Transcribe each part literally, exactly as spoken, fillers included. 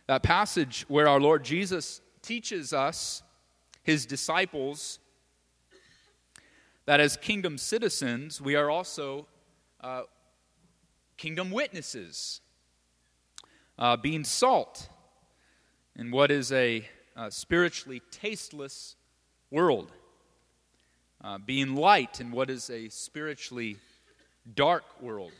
That passage where our Lord Jesus teaches us, his disciples, that as kingdom citizens, we are also uh, kingdom witnesses, uh, being salt in what is a uh, spiritually tasteless world, uh, being light in what is a spiritually dark world.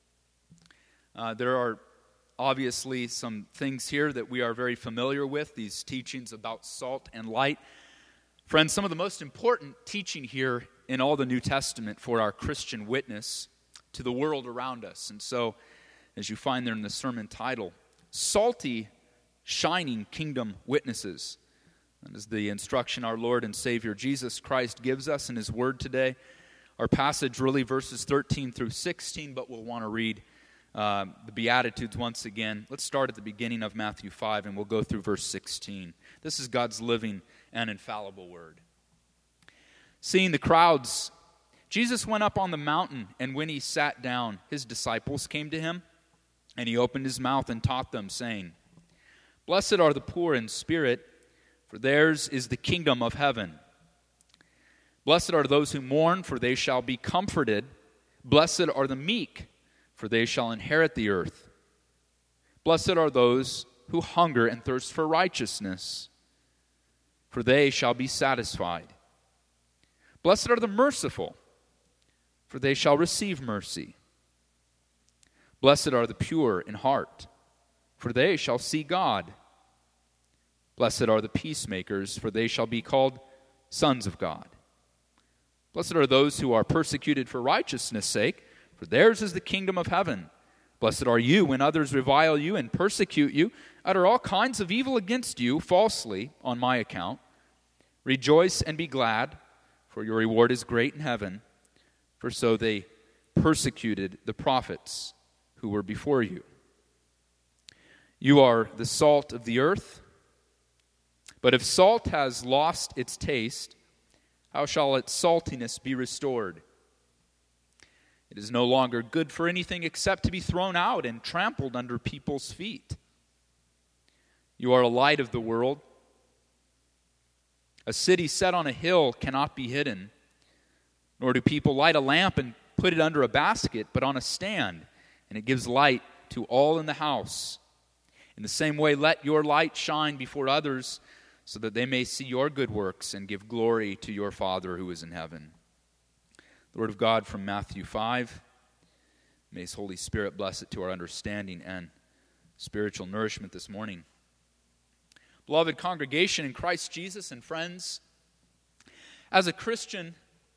Uh, there are obviously some things here that we are very familiar with, these teachings about salt and light. Friends, some of the most important teaching here in all the New Testament for our Christian witness to the world around us. And so, as you find there in the sermon title, salty, shining kingdom witnesses. That is the instruction our Lord and Savior Jesus Christ gives us in his word today. Our passage really verses thirteen through sixteen, but we'll want to read uh, the Beatitudes once again. Let's start at the beginning of Matthew five, and we'll go through verse sixteen. This is God's living and infallible word. Seeing the crowds, Jesus went up on the mountain, and when he sat down, his disciples came to him, and he opened his mouth and taught them, saying, Blessed are the poor in spirit, for theirs is the kingdom of heaven. Blessed are those who mourn, for they shall be comforted. Blessed are the meek, for they shall inherit the earth. Blessed are those who hunger and thirst for righteousness, for they shall be satisfied. Blessed are the merciful, for they shall receive mercy. Blessed are the pure in heart, for they shall see God. Blessed are the peacemakers, for they shall be called sons of God. Blessed are those who are persecuted for righteousness' sake, for theirs is the kingdom of heaven. Blessed are you when others revile you and persecute you, utter all kinds of evil against you falsely on my account. Rejoice and be glad, for your reward is great in heaven, for so they persecuted the prophets who were before you. You are the salt of the earth, but if salt has lost its taste, how shall its saltiness be restored? It is no longer good for anything except to be thrown out and trampled under people's feet. You are a light of the world. A city set on a hill cannot be hidden, nor do people light a lamp and put it under a basket, but on a stand, and it gives light to all in the house. In the same way, let your light shine before others, so that they may see your good works and give glory to your Father who is in heaven. The word of God from Matthew five. May his Holy Spirit bless it to our understanding and spiritual nourishment this morning. Beloved congregation in Christ Jesus and friends, as a Christian,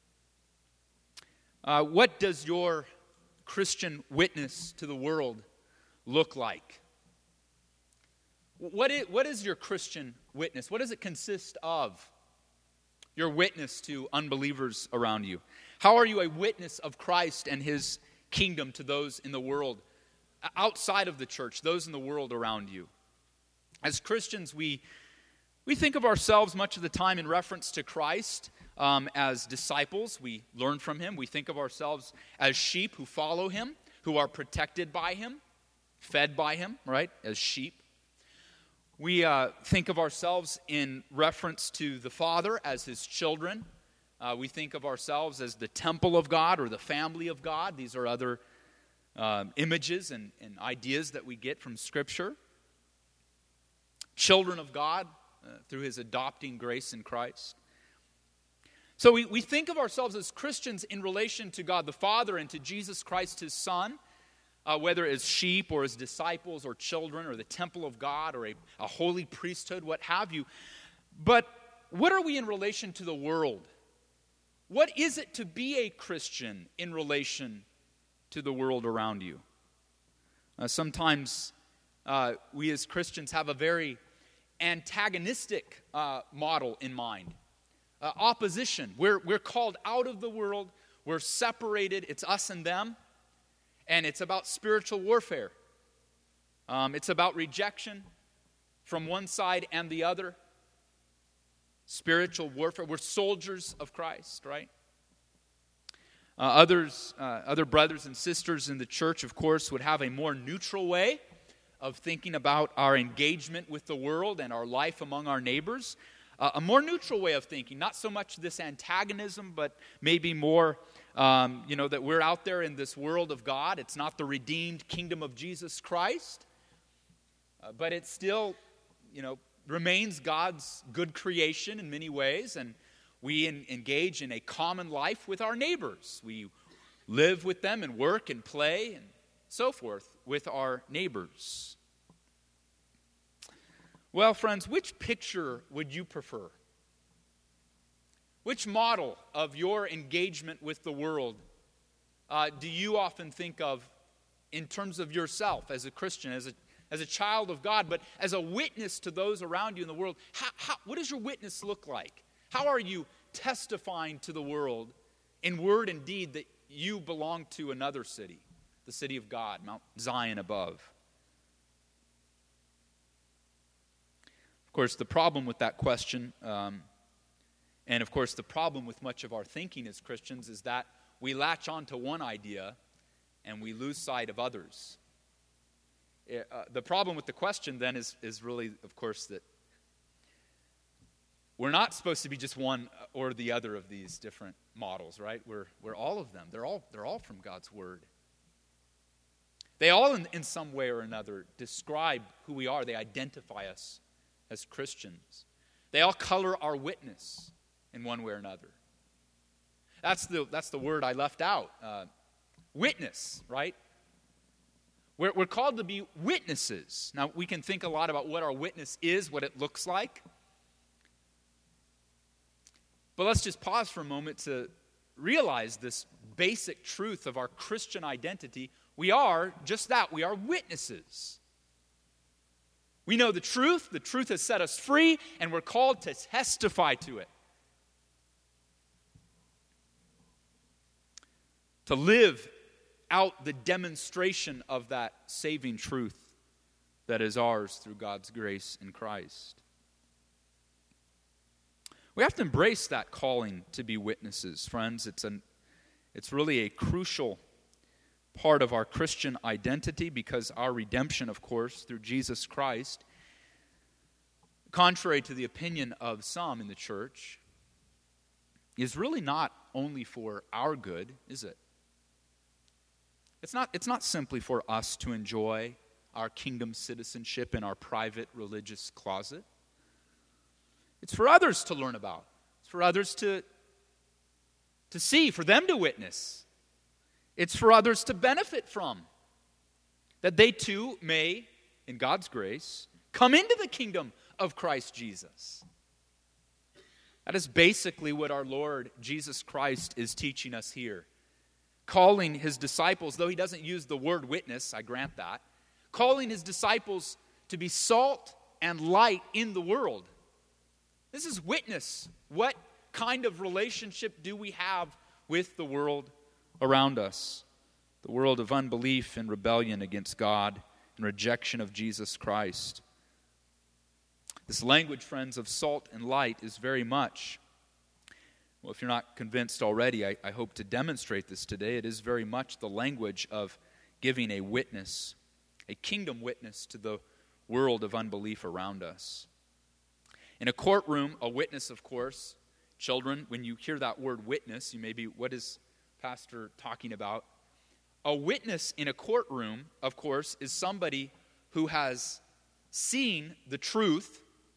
uh, what does your Christian witness to the world look like? What is, what is your Christian witness? What does it consist of? Your witness to unbelievers around you. How are you a witness of Christ and his kingdom to those in the world, outside of the church, those in the world around you? As Christians, we we think of ourselves much of the time in reference to Christ um, as disciples. We learn from him. We think of ourselves as sheep who follow him, who are protected by him, fed by him, right, as sheep. We uh, think of ourselves in reference to the Father as his children. Uh, we think of ourselves as the temple of God or the family of God. These are other uh, images and, and ideas that we get from Scripture. Children of God uh, through his adopting grace in Christ. So we, we think of ourselves as Christians in relation to God the Father and to Jesus Christ his Son. Uh, whether as sheep or as disciples or children or the temple of God or a, a holy priesthood, what have you. But what are we in relation to the world? What is it to be a Christian in relation to the world around you? Uh, sometimes uh, we as Christians have a very antagonistic uh, model in mind. Uh, opposition. We're, we're called out of the world. We're separated. It's us and them. And it's about spiritual warfare. Um, it's about rejection from one side and the other. Spiritual warfare. We're soldiers of Christ, right? Uh, others, uh, other brothers and sisters in the church, of course, would have a more neutral way of thinking about our engagement with the world and our life among our neighbors. Uh, a more neutral way of thinking, not so much this antagonism, but maybe more, um, you know, that we're out there in this world of God. It's not the redeemed kingdom of Jesus Christ, uh, but it still, you know, remains God's good creation in many ways, and we in, engage in a common life with our neighbors. We live with them and work and play and so forth with our neighbors. Well, friends, which picture would you prefer? Which model of your engagement with the world uh, do you often think of in terms of yourself as a Christian, as a, as a child of God, but as a witness to those around you in the world? How, how, what does your witness look like? How are you testifying to the world in word and deed that you belong to another city, the city of God, Mount Zion above? Of course, the problem with that question, um, and of course the problem with much of our thinking as Christians, is that we latch on to one idea and we lose sight of others. It, uh, the problem with the question then is, is really, of course, that we're not supposed to be just one or the other of these different models, right? We're, we're all of them. They're all, they're all from God's Word. They all, in, in some way or another, describe who we are. They identify us as Christians. They all color our witness in one way or another. That's the, that's the word I left out. Uh, witness, right? We're, we're called to be witnesses. Now, we can think a lot about what our witness is, what it looks like. But let's just pause for a moment to realize this basic truth of our Christian identity. We are just that. We are witnesses. We know the truth. The truth has set us free, and we're called to testify to it. To live out the demonstration of that saving truth that is ours through God's grace in Christ. We have to embrace that calling to be witnesses, friends. It's an, it's really a crucial part of our Christian identity, because our redemption, of course, through Jesus Christ, contrary to the opinion of some in the church, is really not only for our good, is it? It's not, it's not simply for us to enjoy our kingdom citizenship in our private religious closet. It's for others to learn about. It's for others to, to see, for them to witness. It's for others to benefit from, that they too may, in God's grace, come into the kingdom of Christ Jesus. That is basically what our Lord Jesus Christ is teaching us here. Calling his disciples, though he doesn't use the word witness, I grant that, calling his disciples to be salt and light in the world. This is witness. What kind of relationship do we have with the world around us? The world of unbelief and rebellion against God and rejection of Jesus Christ. This language, friends, of salt and light is very much, well, if you're not convinced already, I, I hope to demonstrate this today. It is very much the language of giving a witness, a kingdom witness to the world of unbelief around us. In a courtroom, a witness, of course, children, when you hear that word witness, you may be, what is Pastor talking about? A witness in a courtroom, of course, is somebody who has seen the truth.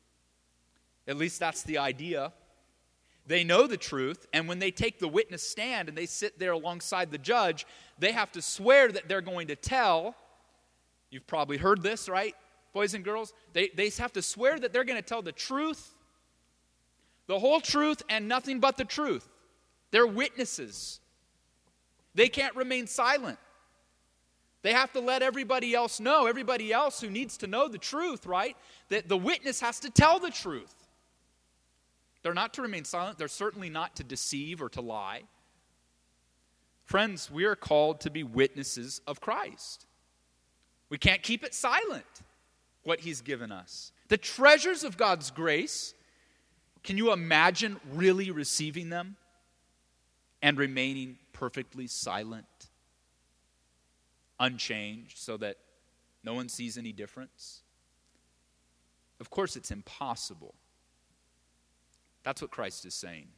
At least that's the idea. They know the truth, and when they take the witness stand and they sit there alongside the judge, they have to swear that they're going to tell. You've probably heard this, right, boys and girls? They, they have to swear that they're going to tell the truth, the whole truth, and nothing but the truth. They're witnesses. They can't remain silent. They have to let everybody else know, everybody else who needs to know the truth, right? That the witness has to tell the truth. They're not to remain silent. They're certainly not to deceive or to lie. Friends, we are called to be witnesses of Christ. We can't keep it silent, what he's given us. The treasures of God's grace, can you imagine really receiving them and remaining perfectly silent, unchanged, so that No one sees any difference. Of course, it's impossible. That's what Christ is saying.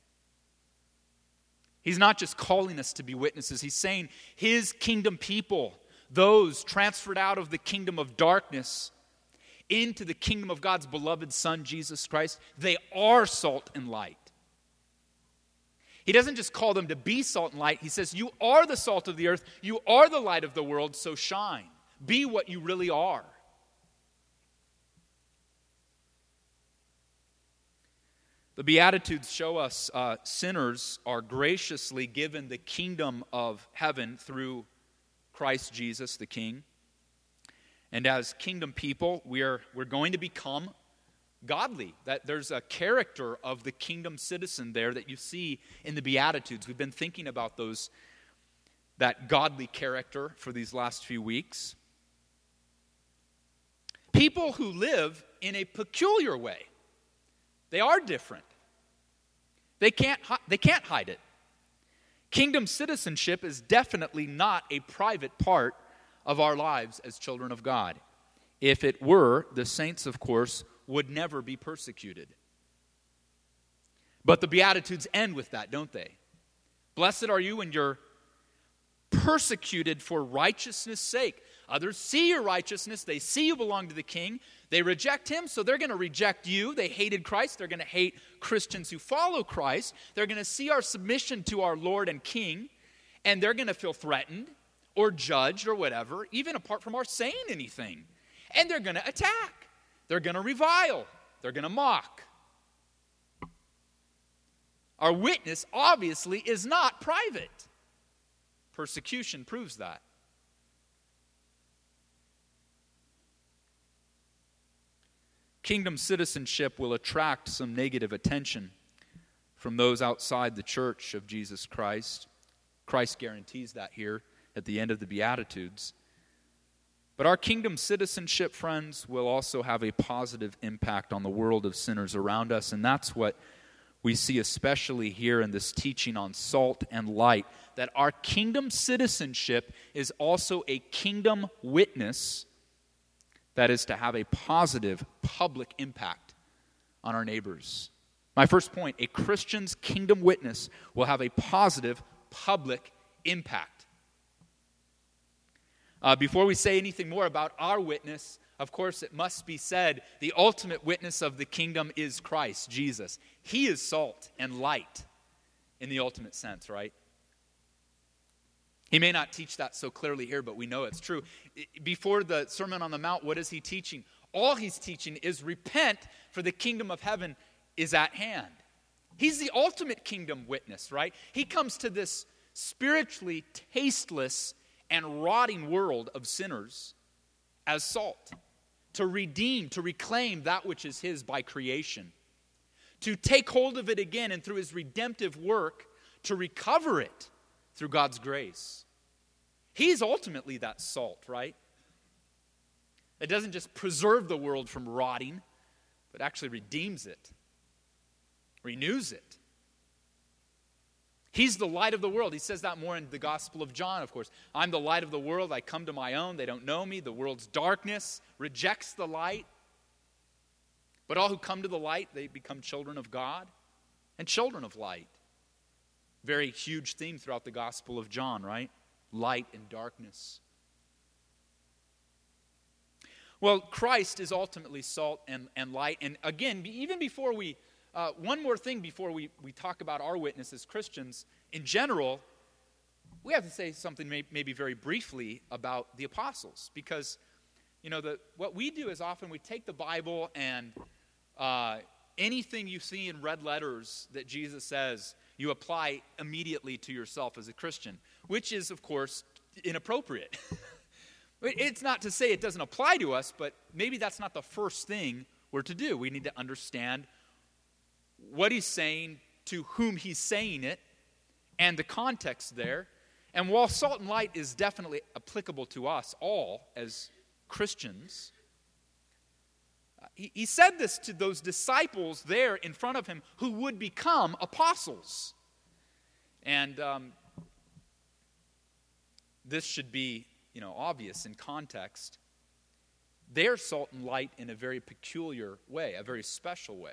He's not just calling us to be witnesses. He's saying his kingdom people, those transferred out of the kingdom of darkness into the kingdom of God's beloved Son, Jesus Christ, they are salt and light. He doesn't just call them to be salt and light. He says, you are the salt of the earth. You are the light of the world, so shine. Be what you really are. The Beatitudes show us uh, sinners are graciously given the kingdom of heaven through Christ Jesus, the King. And as kingdom people, we are, we're going to become godly. That there's a character of the kingdom citizen there that you see in the Beatitudes. We've been thinking about those, that godly character for these last few weeks. People who live in a peculiar way. They are different. They can't, they can't hide it. Kingdom citizenship is definitely not a private part of our lives as children of God. If it were, the saints, of course, would never be persecuted. But the Beatitudes end with that, don't they? Blessed are you when you're persecuted for righteousness' sake. Others see your righteousness. They see you belong to the King. They reject him, so they're going to reject you. They hated Christ. They're going to hate Christians who follow Christ. They're going to see our submission to our Lord and King, and they're going to feel threatened or judged or whatever, even apart from our saying anything. And they're going to attack. They're going to revile. They're going to mock. Our witness, obviously, is not private. Persecution proves that. Kingdom citizenship will attract some negative attention from those outside the church of Jesus Christ. Christ guarantees that here at the end of the Beatitudes. But our kingdom citizenship, friends, will also have a positive impact on the world of sinners around us, and that's what we see especially here in this teaching on salt and light, that our kingdom citizenship is also a kingdom witness that is to have a positive public impact on our neighbors. My first point, a Christian's kingdom witness will have a positive public impact. Uh, before we say anything more about our witness, of course, it must be said, the ultimate witness of the kingdom is Christ, Jesus. He is salt and light in the ultimate sense, right? He may not teach that so clearly here, but we know it's true. Before the Sermon on the Mount, what is he teaching? All he's teaching is repent, for the kingdom of heaven is at hand. He's the ultimate kingdom witness, right? He comes to this spiritually tasteless and rotting world of sinners as salt, to redeem, to reclaim that which is his by creation, to take hold of it again, and through his redemptive work, to recover it through God's grace. He's ultimately that salt, right? It doesn't just preserve the world from rotting, but actually redeems it, renews it. He's the light of the world. He says that more in the Gospel of John, of course. I'm the light of the world. I come to my own. They don't know me. The world's darkness rejects the light. But all who come to the light, they become children of God and children of light. Very huge theme throughout the Gospel of John, right? Light and darkness. Well, Christ is ultimately salt and, and light. And again, even before we, uh, one more thing before we, we talk about our witness as Christians, in general, we have to say something may, maybe very briefly about the apostles. Because, you know, the, what we do is often we take the Bible and uh, anything you see in red letters that Jesus says, you apply immediately to yourself as a Christian, which is, of course, inappropriate. It's not to say it doesn't apply to us, but maybe that's not the first thing we're to do. We need to understand what he's saying, to whom he's saying it, and the context there. And while salt and light is definitely applicable to us all as Christians, he, he said this to those disciples there in front of him who would become apostles. And um, this should be, you know, obvious in context. they're salt and light in a very peculiar way, a very special way.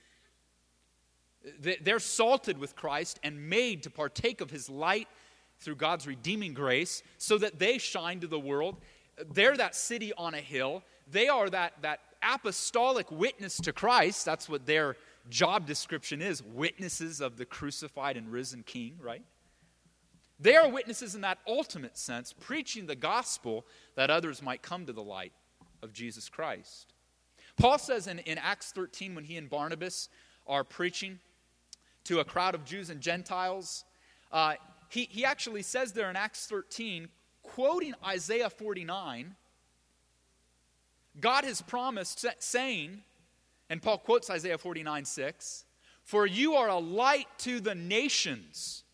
They're salted with Christ and made to partake of his light through God's redeeming grace so that they shine to the world. They're that city on a hill. They are that, that apostolic witness to Christ. That's what their job description is, witnesses of the crucified and risen King, right? They are witnesses in that ultimate sense, preaching the gospel that others might come to the light of Jesus Christ. Paul says in, in Acts thirteen, when he and Barnabas are preaching to a crowd of Jews and Gentiles, uh, he, he actually says there in Acts thirteen, quoting Isaiah forty-nine, God has promised, saying, and Paul quotes Isaiah forty-nine six, "For you are a light to the nations."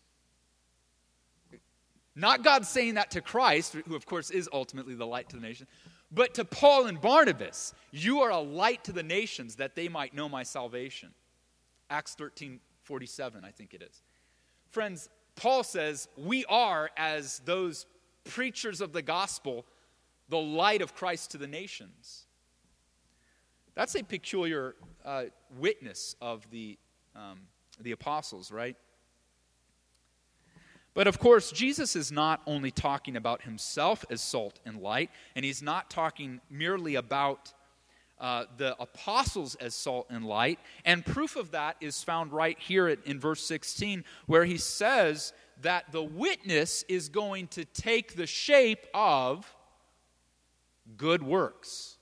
Not God saying that to Christ, who of course is ultimately the light to the nations, but to Paul and Barnabas, "You are a light to the nations that they might know my salvation." Acts thirteen forty-seven, I think it is. Friends, Paul says we are, as those preachers of the gospel, the light of Christ to the nations. That's a peculiar uh, witness of the, um, the apostles, right? But of course, Jesus is not only talking about himself as salt and light, and he's not talking merely about uh, the apostles as salt and light. And proof of that is found right here at, in verse sixteen, where he says that the witness is going to take the shape of good works.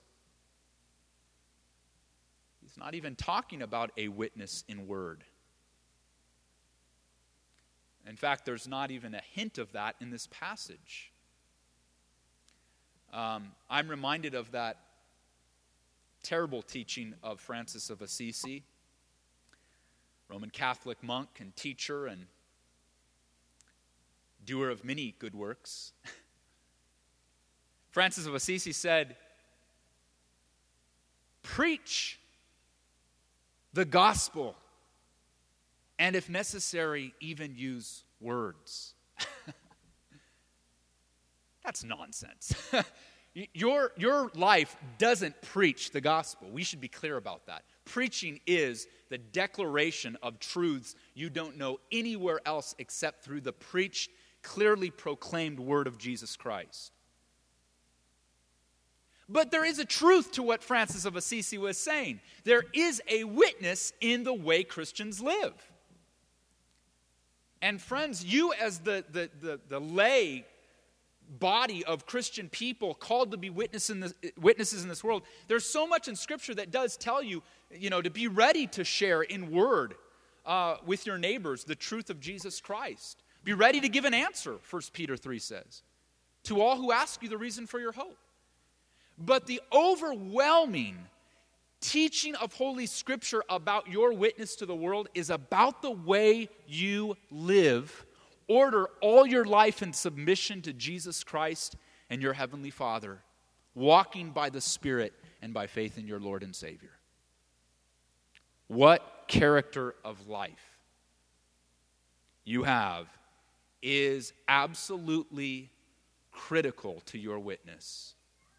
He's not even talking about a witness in word. In fact, there's not even a hint of that in this passage. Um, I'm reminded of that terrible teaching of Francis of Assisi, Roman Catholic monk and teacher and doer of many good works. Francis of Assisi said, "Preach the gospel, and if necessary, even use words." That's nonsense. Your, your life doesn't preach the gospel. We should be clear about that. Preaching is the declaration of truths you don't know anywhere else except through the preached, clearly proclaimed word of Jesus Christ. But there is a truth to what Francis of Assisi was saying. There is a witness in the way Christians live. And friends, you as the, the, the, the lay body of Christian people called to be witness in this, witnesses in this world, there's so much in Scripture that does tell you, you know, to be ready to share in word uh, with your neighbors the truth of Jesus Christ. Be ready to give an answer, First Peter three says, to all who ask you the reason for your hope. But the overwhelming teaching of Holy Scripture about your witness to the world is about the way you live. Order all your life in submission to Jesus Christ and your Heavenly Father, walking by the Spirit and by faith in your Lord and Savior. What character of life you have is absolutely critical to your witness.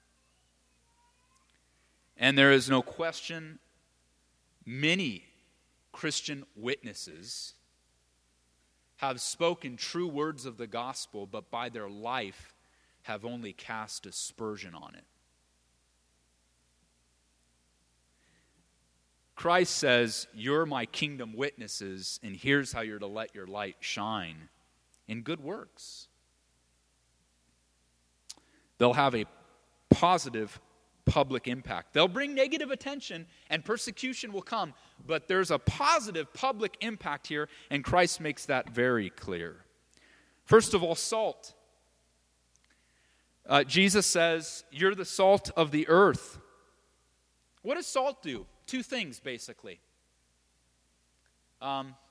And there is no question, many Christian witnesses have spoken true words of the gospel, but by their life have only cast aspersion on it. Christ says, "You're my kingdom witnesses, and here's how you're to let your light shine in good works." They'll have a positive public impact. They'll bring negative attention and persecution will come, but there's a positive public impact here, and Christ makes that very clear. First of all, salt. Uh, Jesus says, "You're the salt of the earth." What does salt do? Two things, basically. Um,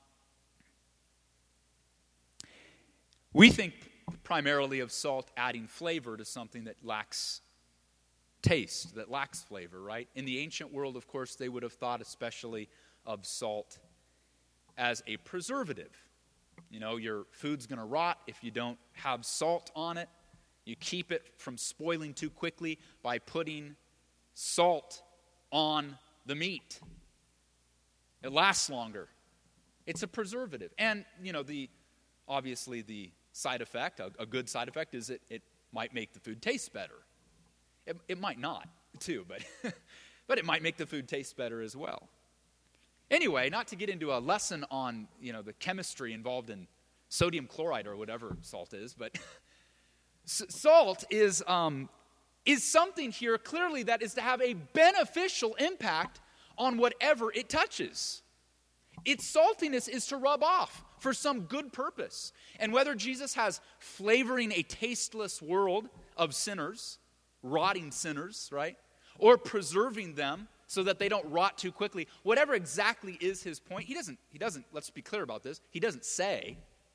we think primarily of salt adding flavor to something that lacks taste, that lacks flavor, right? In the ancient world, of course, they would have thought especially of salt as a preservative. You know, your food's going to rot if you don't have salt on it. You keep it from spoiling too quickly by putting salt on the meat. It lasts longer. It's a preservative. And, you know, the obviously the side effect, a, a good side effect, is it, it might make the food taste better. It, it might not, too, but, but it might make the food taste better as well. Anyway, not to get into a lesson on, you know, the chemistry involved in sodium chloride or whatever salt is, but s- salt is, um, is something here clearly that is to have a beneficial impact on whatever it touches. Its saltiness is to rub off for some good purpose. And whether Jesus has flavoring a tasteless world of sinners, rotting sinners, right? Or preserving them so that they don't rot too quickly, whatever exactly is his point, he doesn't, he doesn't, let's be clear about this, he doesn't say.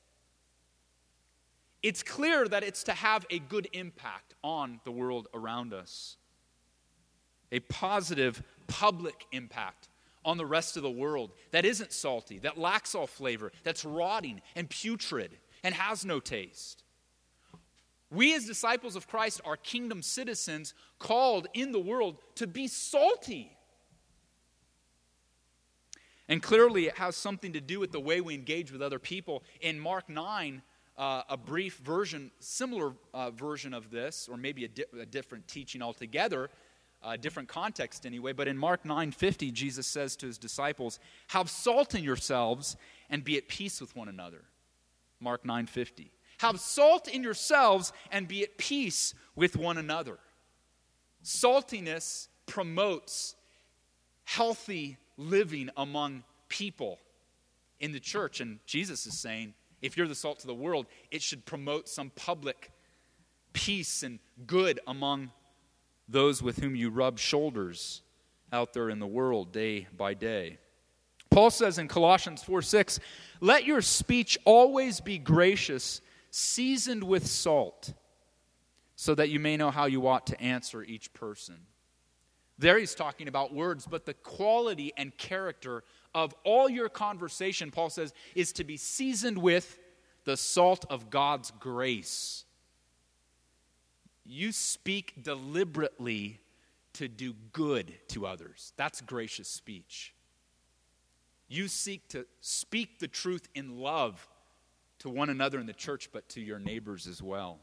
It's clear that it's to have a good impact on the world around us. A positive public impact on the rest of the world that isn't salty, that lacks all flavor, that's rotting and putrid and has no taste. We as disciples of Christ are kingdom citizens called in the world to be salty. And clearly it has something to do with the way we engage with other people. In Mark nine, uh, a brief version, similar uh, version of this, or maybe a, di- a different teaching altogether, a different context anyway, but in Mark nine fifty, Jesus says to his disciples, "Have salt in yourselves and be at peace with one another." Mark nine fifty. Have salt in yourselves and be at peace with one another. Saltiness promotes healthy living among people in the church. And Jesus is saying, if you're the salt to the world, it should promote some public peace and good among those with whom you rub shoulders out there in the world day by day. Paul says in Colossians four six, "Let your speech always be gracious, seasoned with salt, so that you may know how you ought to answer each person." There he's talking about words, but the quality and character of all your conversation, Paul says, is to be seasoned with the salt of God's grace. You speak deliberately to do good to others. That's gracious speech. You seek to speak the truth in love to one another in the church, but to your neighbors as well.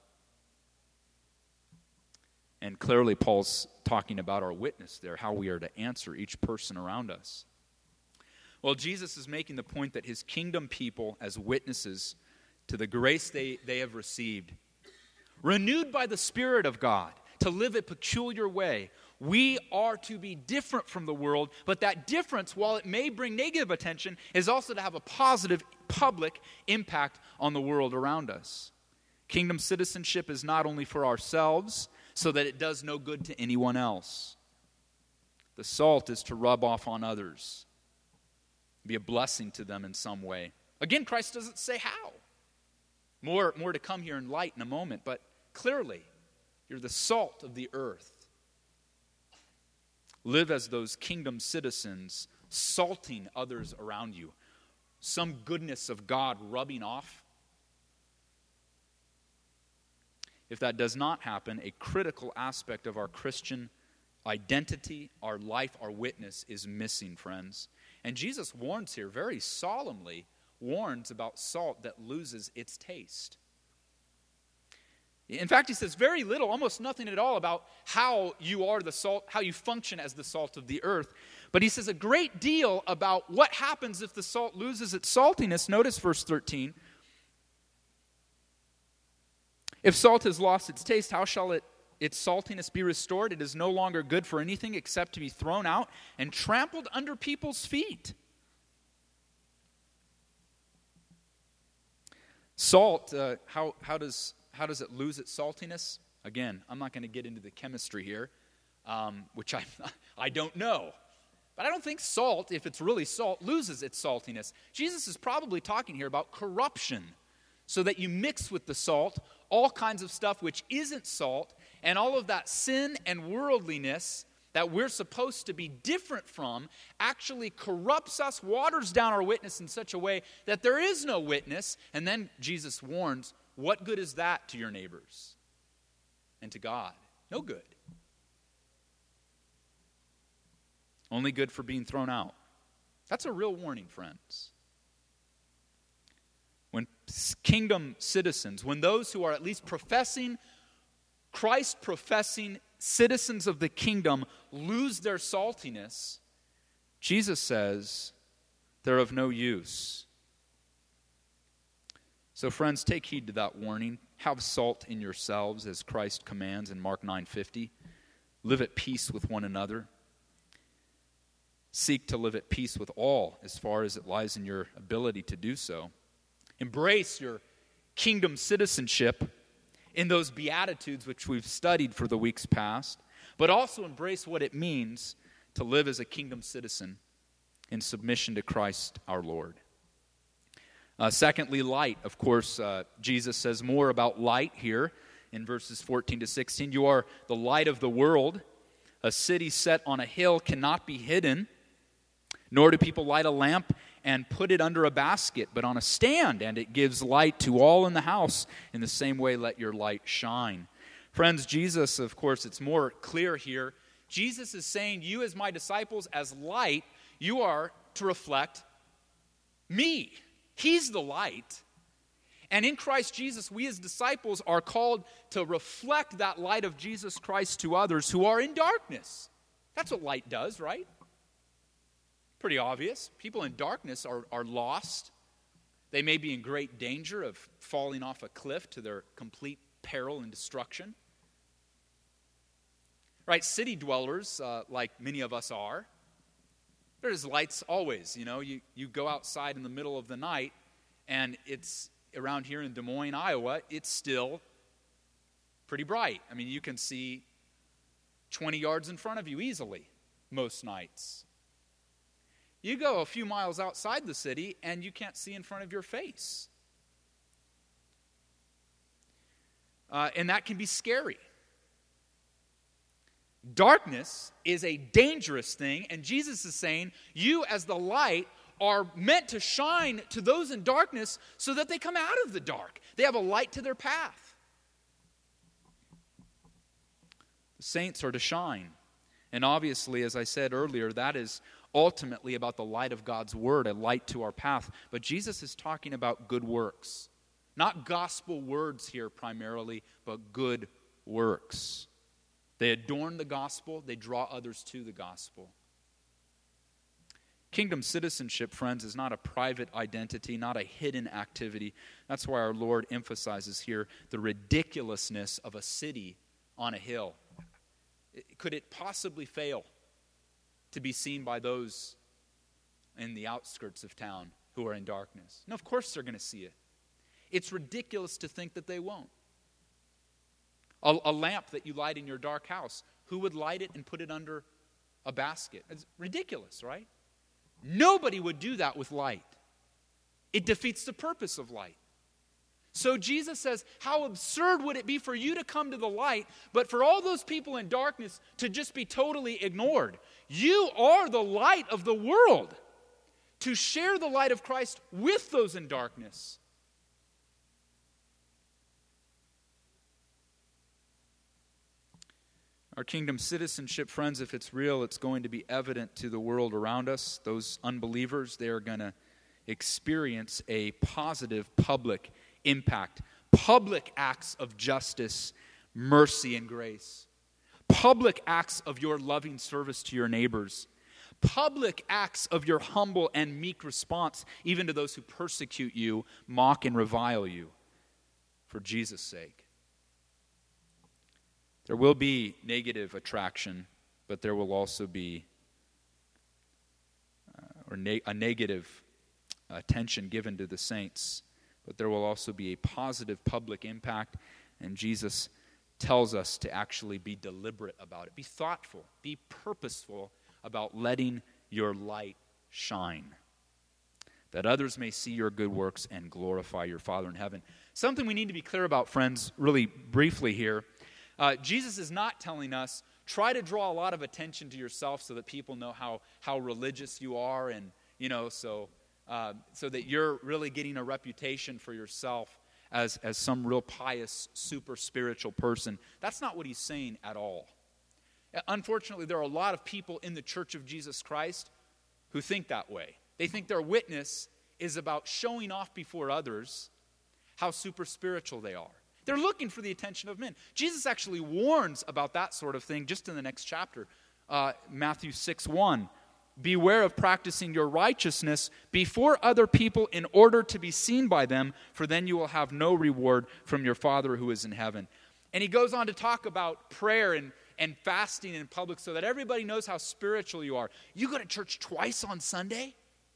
And clearly Paul's talking about our witness there, how we are to answer each person around us. Well, Jesus is making the point that his kingdom people, as witnesses to the grace they, they have received, renewed by the Spirit of God, to live a peculiar way, we are to be different from the world, but that difference, while it may bring negative attention, is also to have a positive public impact on the world around us. Kingdom citizenship is not only for ourselves, so that it does no good to anyone else. The salt is to rub off on others, be a blessing to them in some way. Again, Christ doesn't say how. More, more to come here in light in a moment, but clearly, you're the salt of the earth. Live as those kingdom citizens, salting others around you. Some goodness of God rubbing off. If that does not happen, a critical aspect of our Christian identity, our life, our witness is missing, friends. And Jesus warns here, very solemnly, warns about salt that loses its taste. In fact, he says very little, almost nothing at all about how you are the salt, how you function as the salt of the earth. But he says a great deal about what happens if the salt loses its saltiness. Notice verse thirteen. If salt has lost its taste, how shall it, its saltiness be restored? It is no longer good for anything except to be thrown out and trampled under people's feet. Salt, uh, how, how does... How does it lose its saltiness? Again, I'm not going to get into the chemistry here, um, which I, I don't know. But I don't think salt, if it's really salt, loses its saltiness. Jesus is probably talking here about corruption, so that you mix with the salt all kinds of stuff which isn't salt, and all of that sin and worldliness that we're supposed to be different from actually corrupts us, waters down our witness in such a way that there is no witness. And then Jesus warns, what good is that to your neighbors and to God? No good. only good for being thrown out. That's a real warning, friends. When kingdom citizens, when those who are at least professing, Christ-professing citizens of the kingdom lose their saltiness, Jesus says they're of no use. So friends, take heed to that warning. Have salt in yourselves as Christ commands in Mark nine fifty. Live at peace with one another. Seek to live at peace with all as far as it lies in your ability to do so. Embrace your kingdom citizenship in those Beatitudes which we've studied for the weeks past, but also embrace what it means to live as a kingdom citizen in submission to Christ our Lord. Uh, secondly, light. Of course, uh, Jesus says more about light here in verses fourteen to sixteen. You are the light of the world. A city set on a hill cannot be hidden, nor do people light a lamp and put it under a basket, but on a stand, and it gives light to all in the house. In the same way, let your light shine. Friends, Jesus, of course, it's more clear here. Jesus is saying, you as my disciples, as light, you are to reflect me. He's the light. And in Christ Jesus, we as disciples are called to reflect that light of Jesus Christ to others who are in darkness. That's what light does, right? Pretty obvious. People in darkness are, are lost. They may be in great danger of falling off a cliff to their complete peril and destruction. Right? City dwellers, uh, like many of us are, there's lights always. You know, you, you go outside in the middle of the night, and it's around here in Des Moines, Iowa, it's still pretty bright. I mean, you can see twenty yards in front of you easily most nights. You go a few miles outside the city, and you can't see in front of your face. Uh, and that can be scary. Darkness is a dangerous thing, and Jesus is saying, you as the light are meant to shine to those in darkness so that they come out of the dark. They have a light to their path. The saints are to shine. And obviously, as I said earlier, that is ultimately about the light of God's word, a light to our path. But Jesus is talking about good works. Not gospel words here primarily, but good works. They adorn the gospel. They draw others to the gospel. Kingdom citizenship, friends, is not a private identity, not a hidden activity. That's why our Lord emphasizes here the ridiculousness of a city on a hill. Could it possibly fail to be seen by those in the outskirts of town who are in darkness? No, of course they're going to see it. It's ridiculous to think that they won't. A, a lamp that you light in your dark house, who would light it and put it under a basket? It's ridiculous, right? Nobody would do that with light. It defeats the purpose of light. So Jesus says, how absurd would it be for you to come to the light, but for all those people in darkness to just be totally ignored? You are the light of the world, to share the light of Christ with those in darkness. Our kingdom citizenship, friends, if it's real, it's going to be evident to the world around us. Those unbelievers, they are going to experience a positive public impact. Public acts of justice, mercy, and grace. Public acts of your loving service to your neighbors. Public acts of your humble and meek response, even to those who persecute you, mock and revile you, for Jesus' sake. There will be negative attraction, but there will also be uh, or ne- a negative attention given to the saints, but there will also be a positive public impact, and Jesus tells us to actually be deliberate about it. Be thoughtful, be purposeful about letting your light shine, that others may see your good works and glorify your Father in heaven. Something we need to be clear about, friends, really briefly here. Uh, Jesus is not telling us, try to draw a lot of attention to yourself so that people know how, how religious you are, and, you know, so uh, so that you're really getting a reputation for yourself as, as some real pious, super spiritual person. That's not what he's saying at all. Unfortunately, there are a lot of people in the Church of Jesus Christ who think that way. They think their witness is about showing off before others how super spiritual they are. They're looking for the attention of men. Jesus actually warns about that sort of thing just in the next chapter, uh, Matthew six one. Beware of practicing your righteousness before other people in order to be seen by them, for then you will have no reward from your Father who is in heaven. And he goes on to talk about prayer and, and fasting in public so that everybody knows how spiritual you are. You go to church twice on Sunday?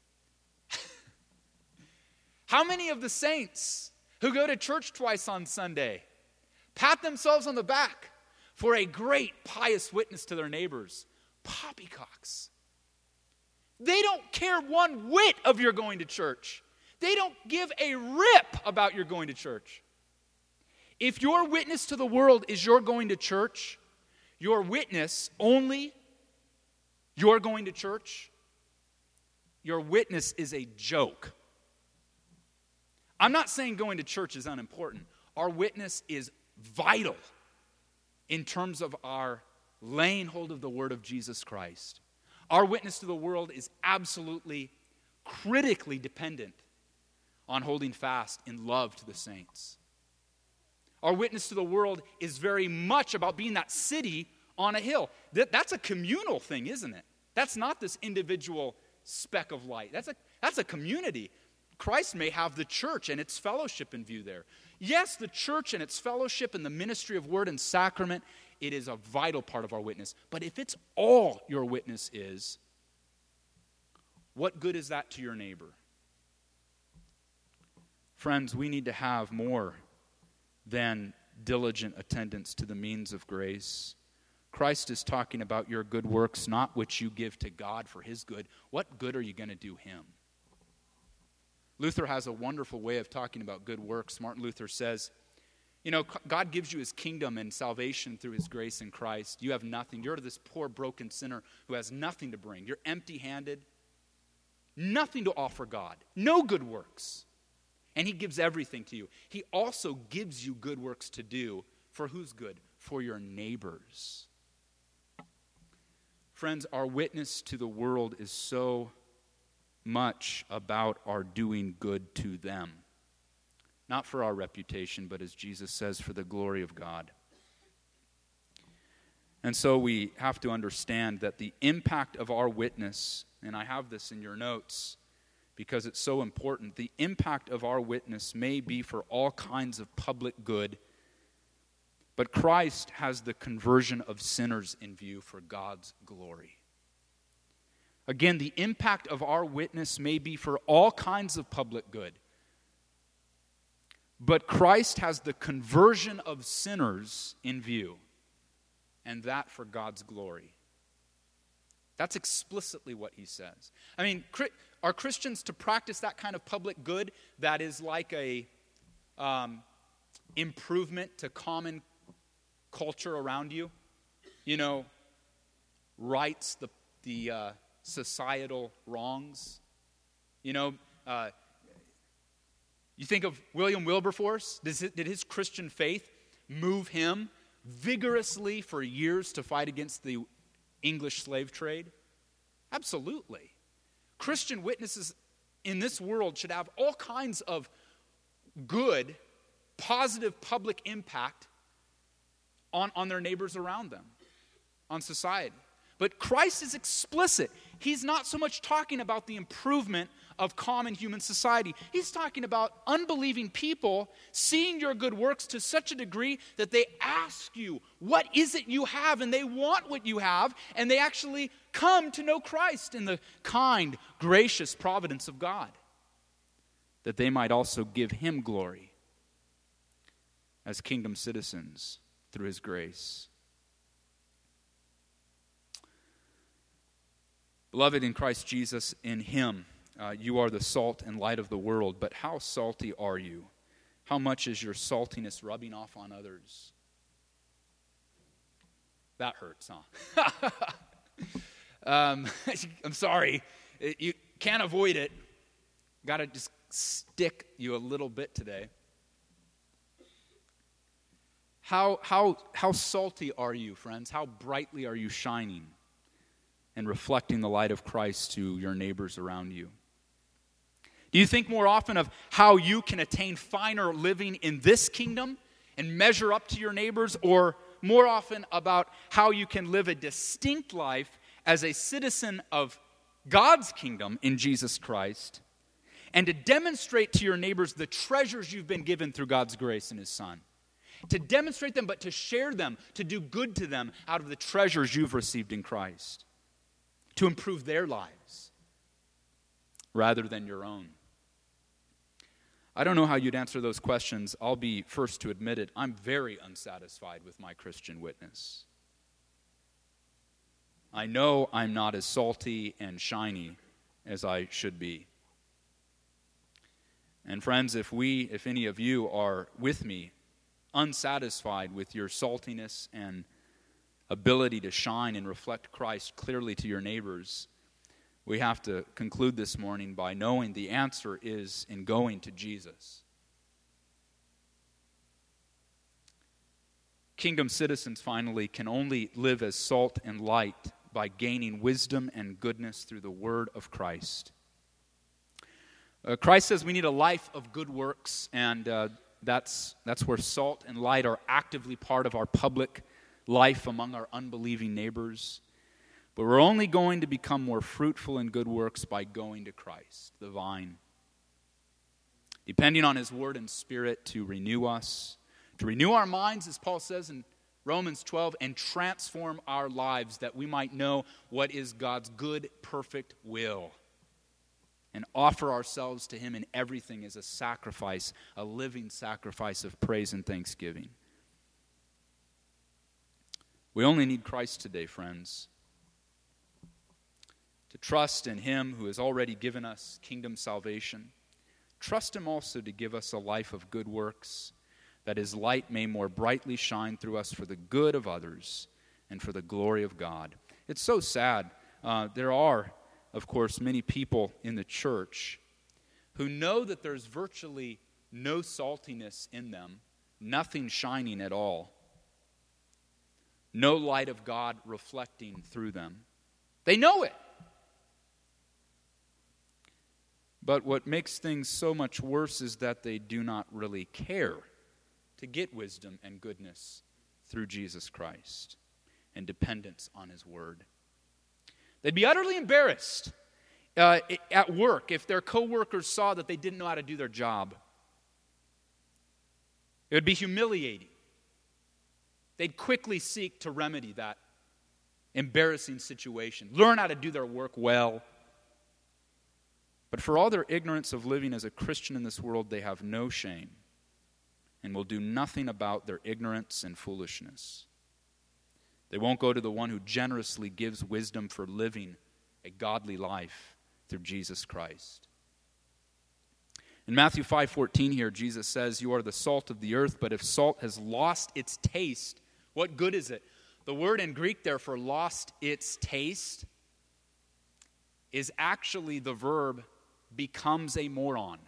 How many of the saints who go to church twice on Sunday pat themselves on the back for a great pious witness to their neighbors? Poppycocks. They don't care one whit of your going to church. They don't give a rip about your going to church. If your witness to the world is your going to church, your witness only, your going to church, your witness is a joke. I'm not saying going to church is unimportant. Our witness is vital in terms of our laying hold of the word of Jesus Christ. Our witness to the world is absolutely, critically dependent on holding fast in love to the saints. Our witness to the world is very much about being that city on a hill. That, that's a communal thing, isn't it? That's not this individual speck of light. That's a, that's a community. Christ may have the church and its fellowship in view there. Yes, the church and its fellowship and the ministry of word and sacrament, it is a vital part of our witness. But if it's all your witness is, what good is that to your neighbor? Friends, we need to have more than diligent attendance to the means of grace. Christ is talking about your good works, not which you give to God for his good. What good are you going to do him? Luther has a wonderful way of talking about good works. Martin Luther says, you know, God gives you his kingdom and salvation through his grace in Christ. You have nothing. You're this poor, broken sinner who has nothing to bring. You're empty-handed, nothing to offer God, no good works. And he gives everything to you. He also gives you good works to do. For whose good? For your neighbors. Friends, our witness to the world is so much about our doing good to them. Not for our reputation, but as Jesus says, for the glory of God. And so we have to understand that the impact of our witness, and I have this in your notes because it's so important, the impact of our witness may be for all kinds of public good, but Christ has the conversion of sinners in view for God's glory. Again, the impact of our witness may be for all kinds of public good, but Christ has the conversion of sinners in view, and that for God's glory. That's explicitly what he says. I mean, are Christians to practice that kind of public good that is like a um, improvement to common culture around you? You know, rights the the uh, societal wrongs. You know, uh, you think of William Wilberforce. Does it, did his Christian faith move him vigorously for years to fight against the English slave trade? Absolutely. Christian witnesses in this world should have all kinds of good, positive public impact on, on their neighbors around them, on society. But Christ is explicit. He's not so much talking about the improvement of common human society. He's talking about unbelieving people seeing your good works to such a degree that they ask you, what is it you have? And they want what you have, and they actually come to know Christ in the kind, gracious providence of God, that they might also give him glory as kingdom citizens through his grace. Beloved in Christ Jesus, in him, uh, you are the salt and light of the world. But how salty are you? How much is your saltiness rubbing off on others? That hurts, huh? um, I'm sorry. It, you can't avoid it. Got to just stick you a little bit today. How, how, how salty are you, friends? How brightly are you shining and reflecting the light of Christ to your neighbors around you? Do you think more often of how you can attain finer living in this kingdom and measure up to your neighbors, or more often about how you can live a distinct life as a citizen of God's kingdom in Jesus Christ, and to demonstrate to your neighbors the treasures you've been given through God's grace in His Son? To demonstrate them, but to share them, to do good to them out of the treasures you've received in Christ, to improve their lives rather than your own. I don't know how you'd answer those questions. I'll be first to admit it. I'm very unsatisfied with my Christian witness. I know I'm not as salty and shiny as I should be. And friends, if we, if any of you are with me, unsatisfied with your saltiness and ability to shine and reflect Christ clearly to your neighbors, we have to conclude this morning by knowing the answer is in going to Jesus. Kingdom citizens, finally, can only live as salt and light by gaining wisdom and goodness through the word of Christ. Uh, Christ says we need a life of good works, and uh, That's, that's where salt and light are actively part of our public life among our unbelieving neighbors. But we're only going to become more fruitful in good works by going to Christ, the vine. Depending on His word and spirit to renew us, to renew our minds, as Paul says in Romans twelve, and transform our lives that we might know what is God's good, perfect will, and offer ourselves to Him in everything as a sacrifice, a living sacrifice of praise and thanksgiving. We only need Christ today, friends, to trust in Him who has already given us kingdom salvation. Trust Him also to give us a life of good works, that His light may more brightly shine through us for the good of others and for the glory of God. It's so sad. Uh, there are Of course, many people in the church who know that there's virtually no saltiness in them, nothing shining at all, no light of God reflecting through them. They know it. But what makes things so much worse is that they do not really care to get wisdom and goodness through Jesus Christ and dependence on His word. They'd be utterly embarrassed uh, at work if their coworkers saw that they didn't know how to do their job. It would be humiliating. They'd quickly seek to remedy that embarrassing situation, learn how to do their work well. But for all their ignorance of living as a Christian in this world, they have no shame and will do nothing about their ignorance and foolishness. They won't go to the one who generously gives wisdom for living a godly life through Jesus Christ. In Matthew five fourteen here, Jesus says, "You are the salt of the earth, but if salt has lost its taste, what good is it?" The word in Greek there for lost its taste is actually the verb becomes a moron.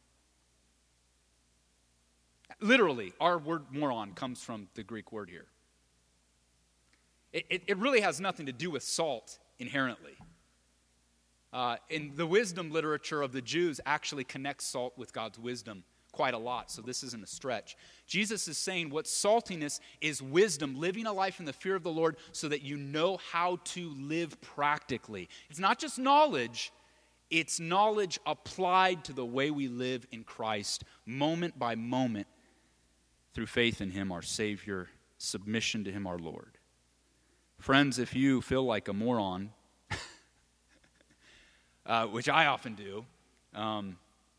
Literally, our word moron comes from the Greek word here. It, it, it really has nothing to do with salt inherently. Uh, in the wisdom literature of the Jews actually connects salt with God's wisdom quite a lot, so this isn't a stretch. Jesus is saying what saltiness is wisdom, living a life in the fear of the Lord so that you know how to live practically. It's not just knowledge, it's knowledge applied to the way we live in Christ, moment by moment, through faith in Him, our Savior, submission to Him, our Lord. Friends, if you feel like a moron, uh, which I often do, um,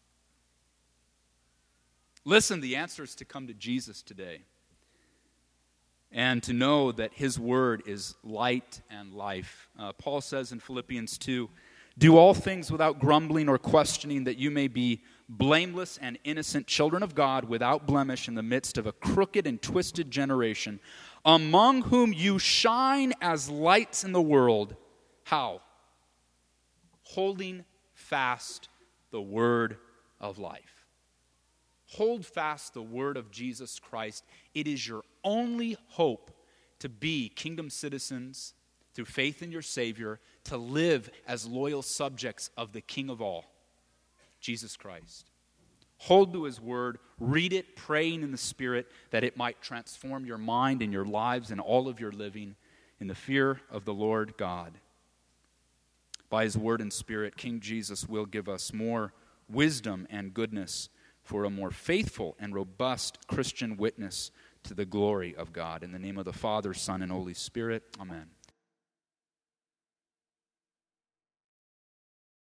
listen, the answer is to come to Jesus today and to know that His word is light and life. Uh, Paul says in Philippians two, "Do all things without grumbling or questioning, that you may be blameless and innocent children of God, without blemish in the midst of a crooked and twisted generation, among whom you shine as lights in the world." How? Holding fast the word of life. Hold fast the word of Jesus Christ. It is your only hope to be kingdom citizens through faith in your Savior, to live as loyal subjects of the King of all, Jesus Christ. Hold to his word, read it, praying in the Spirit that it might transform your mind and your lives and all of your living in the fear of the Lord God. By his word and Spirit, King Jesus will give us more wisdom and goodness for a more faithful and robust Christian witness to the glory of God. In the name of the Father, Son, and Holy Spirit, amen.